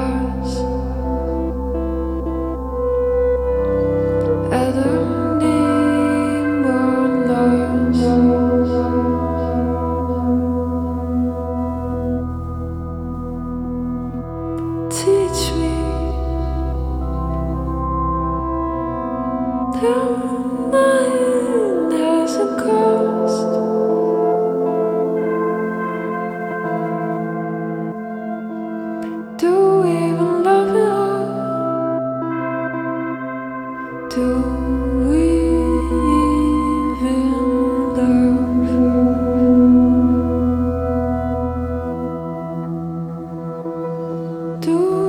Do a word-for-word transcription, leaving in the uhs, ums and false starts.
cars. I don't need more laws. Teach me that mine has a cost. Do we even love it all? Do we even love? Do